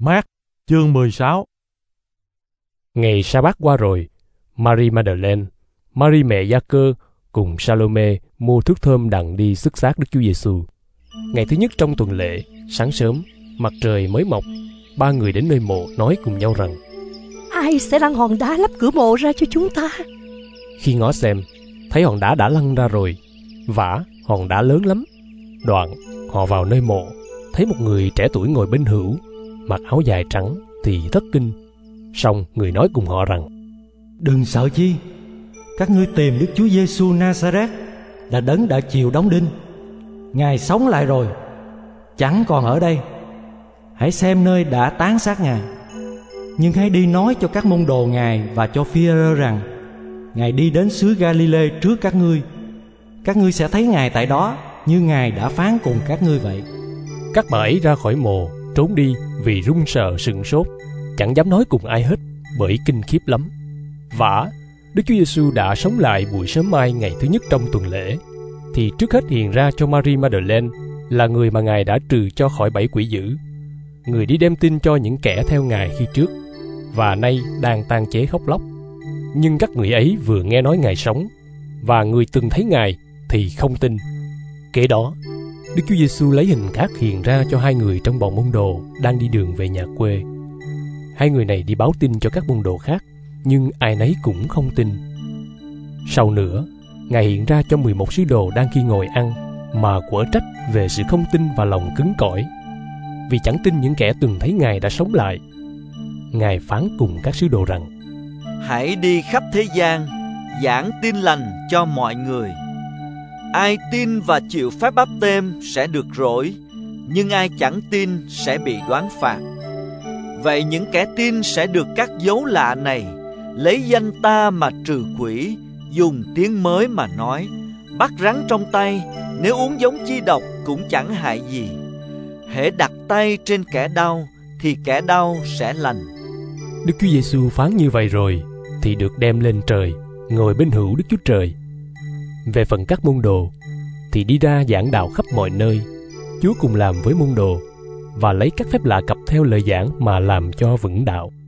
Mác, chương 16. Ngày sa-bát qua rồi, Marie Magdalene, Marie mẹ Gia Cơ cùng Salome mua thước thơm đặng đi xức xác Đức Chúa Giêsu. Ngày thứ nhất trong tuần lễ, sáng sớm, mặt trời mới mọc, ba người đến nơi mộ nói cùng nhau rằng: Ai sẽ lăn hòn đá lấp cửa mộ ra cho chúng ta? Khi ngó xem, thấy hòn đá đã lăn ra rồi, vả hòn đá lớn lắm. Đoạn họ vào nơi mộ, thấy một người trẻ tuổi ngồi bên hữu, mặc áo dài trắng thì thất kinh. Song người nói cùng họ rằng: Đừng sợ chi, các ngươi tìm Đức Chúa Giêsu Nazareth, là đấng đã chịu đóng đinh. Ngài sống lại rồi, chẳng còn ở đây. Hãy xem nơi đã táng xác Ngài. Nhưng hãy đi nói cho các môn đồ Ngài và cho Phi-e-rơ rằng Ngài đi đến xứ Ga-li-lê trước các ngươi. Các ngươi sẽ thấy Ngài tại đó, như Ngài đã phán cùng các ngươi vậy. Các bà ấy ra khỏi mồ, trốn đi vì run sợ sửng sốt, chẳng dám nói cùng ai hết, bởi kinh khiếp lắm. Vả, Đức Chúa Giêsu đã sống lại buổi sớm mai ngày thứ nhất trong tuần lễ, thì trước hết hiện ra cho Marie Magdalene, là người mà Ngài đã trừ cho khỏi 7 quỷ dữ, người đi đem tin cho những kẻ theo Ngài khi trước, và nay đang tang chế khóc lóc. Nhưng các người ấy vừa nghe nói Ngài sống, và người từng thấy Ngài thì không tin. Kế đó, Đức Chúa Giêsu lấy hình khác hiện ra cho hai người trong bọn môn đồ đang đi đường về nhà quê. Hai người này đi báo tin cho các môn đồ khác, nhưng ai nấy cũng không tin. Sau nữa, Ngài hiện ra cho 11 sứ đồ đang khi ngồi ăn, mà quở trách về sự không tin và lòng cứng cỏi, vì chẳng tin những kẻ từng thấy Ngài đã sống lại. Ngài phán cùng các sứ đồ rằng: Hãy đi khắp thế gian, giảng tin lành cho mọi người. Ai tin và chịu phép báp têm sẽ được rỗi, nhưng ai chẳng tin sẽ bị đoán phạt. Vậy những kẻ tin sẽ được các dấu lạ này: lấy danh ta mà trừ quỷ, dùng tiếng mới mà nói, bắt rắn trong tay, nếu uống giống chi độc cũng chẳng hại gì. Hễ đặt tay trên kẻ đau thì kẻ đau sẽ lành. Đức Chúa Giêsu phán như vậy rồi thì được đem lên trời, ngồi bên hữu Đức Chúa Trời. Về phần các môn đồ thì đi ra giảng đạo khắp mọi nơi. Chúa cùng làm với môn đồ và lấy các phép lạ cập theo lời giảng mà làm cho vững đạo.